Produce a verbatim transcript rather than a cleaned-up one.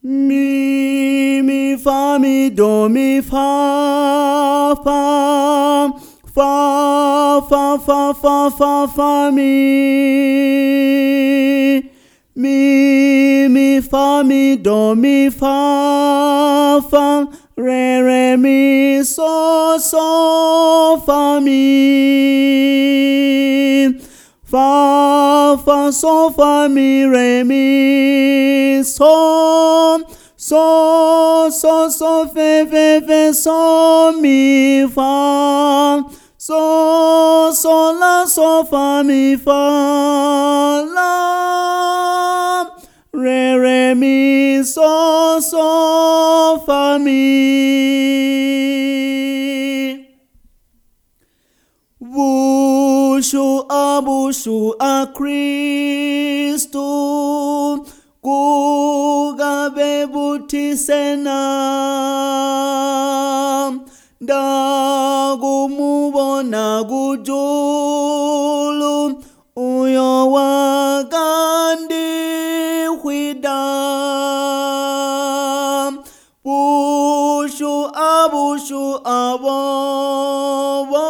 mi mi fa mi do mi fa fa fa fa fa fa fa fa mi mi mi fa mi do mi fa fa re re mi so so fa mi fa fa so fa mi re mi so so so so fe fe fe so mi fa so so la so fa mi fa la re re mi so so fa mi. Bushu a bushu a Kristu kugabe butisena ndagumubona gujulu uyo wagandi hwida bushu a bushu a bo